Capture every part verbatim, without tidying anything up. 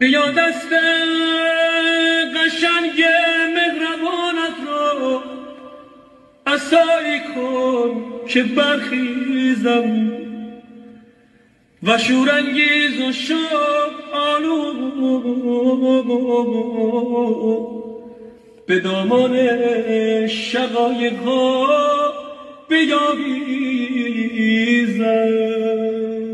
بیا دست قشنگ مهربانت را عصایی کن که برخیزم و شورانگیز و شوق آلود به دامان شقایق ها بیاویزم.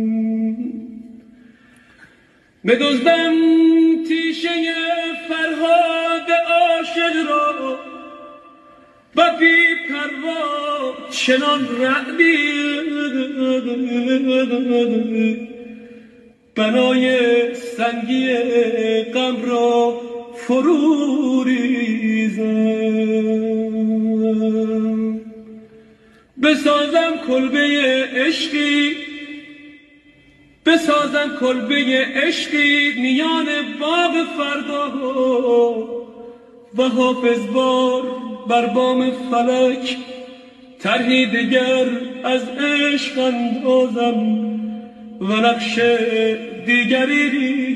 بدزدم تیشه فرهاد عاشق را و بی پروا چنان رعدی بنای سنگی غم را فرو ریزم. بسازم کلبه عشقی بسازم کلبه عشقی میان باغ فردا و حافظ بار بر بام فلک طرحی دگر از عشق اندازم و نقش دیگری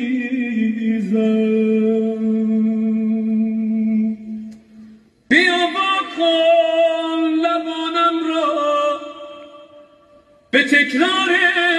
ریزم. بیا واکن لبانم را به تکرار